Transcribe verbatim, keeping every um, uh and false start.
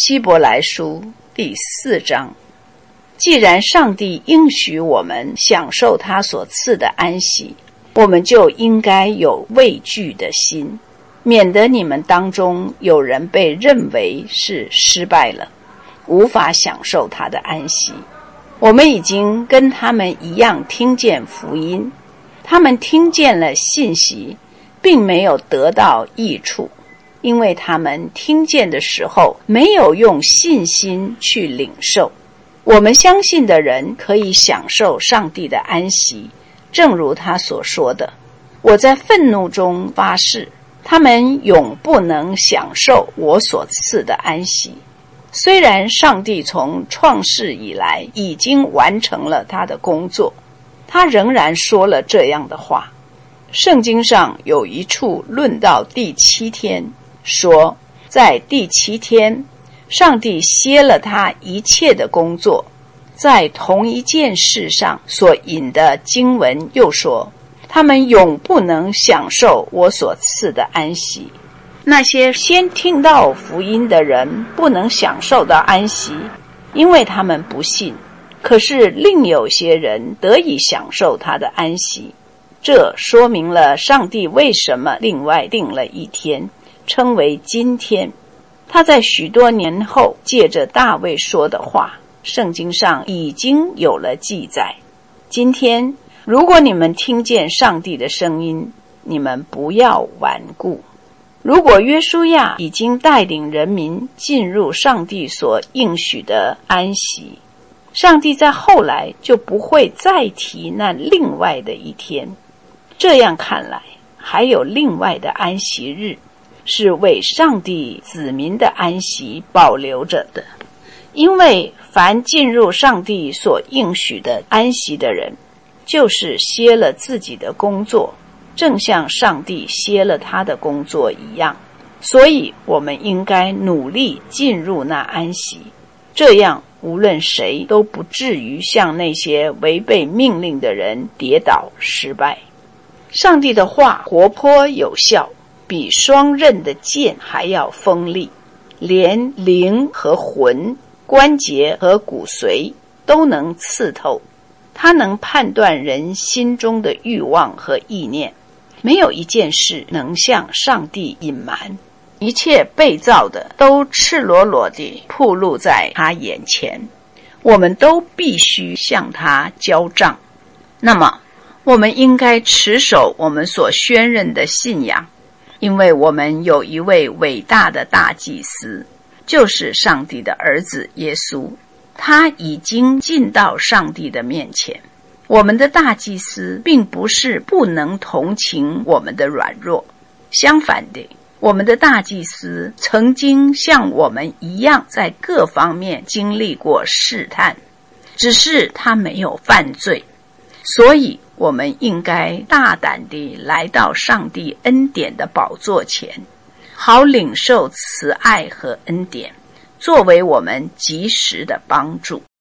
希伯来书第四章，既然上帝应许我们享受他所赐的安息，我们就应该有畏惧的心，免得你们当中有人被认为是失败了，无法享受他的安息。我们已经跟他们一样听见福音，他们听见了信息，并没有得到益处，因为他们听见的时候没有用信心去领受。我们相信的人可以享受上帝的安息，正如他所说的，我在愤怒中发誓，他们永不能享受我所赐的安息。虽然上帝从创世以来已经完成了他的工作，他仍然说了这样的话。圣经上有一处论到第七天，说在第七天上帝歇了他一切的工作。在同一件事上所引的经文又说，他们永不能享受我所赐的安息。那些先听到福音的人不能享受到安息，因为他们不信。可是另有些人得以享受他的安息，这说明了上帝为什么另外定了一天，称为今天。他在许多年后借着大卫说的话，圣经上已经有了记载。今天如果你们听见上帝的声音，你们不要顽固。如果约书亚已经带领人民进入上帝所应许的安息，上帝在后来就不会再提那另外的一天。这样看来，还有另外的安息日，是为上帝子民的安息保留着的。因为凡进入上帝所应许的安息的人，就是歇了自己的工作，正像上帝歇了他的工作一样。所以我们应该努力进入那安息，这样无论谁都不至于像那些违背命令的人跌倒失败。上帝的话活泼有效，比双刃的剑还要锋利，连灵和魂、关节和骨髓都能刺透。它能判断人心中的欲望和意念，没有一件事能向上帝隐瞒，一切被造的都赤裸裸地暴露在他眼前，我们都必须向他交账。那么我们应该持守我们所宣认的信仰，因为我们有一位伟大的大祭司，就是上帝的儿子耶稣。他已经进到上帝的面前。我们的大祭司并不是不能同情我们的软弱，相反的，我们的大祭司曾经像我们一样在各方面经历过试探，只是他没有犯罪。所以我们应该大胆地来到上帝恩典的宝座前，好领受慈爱和恩典，作为我们及时的帮助。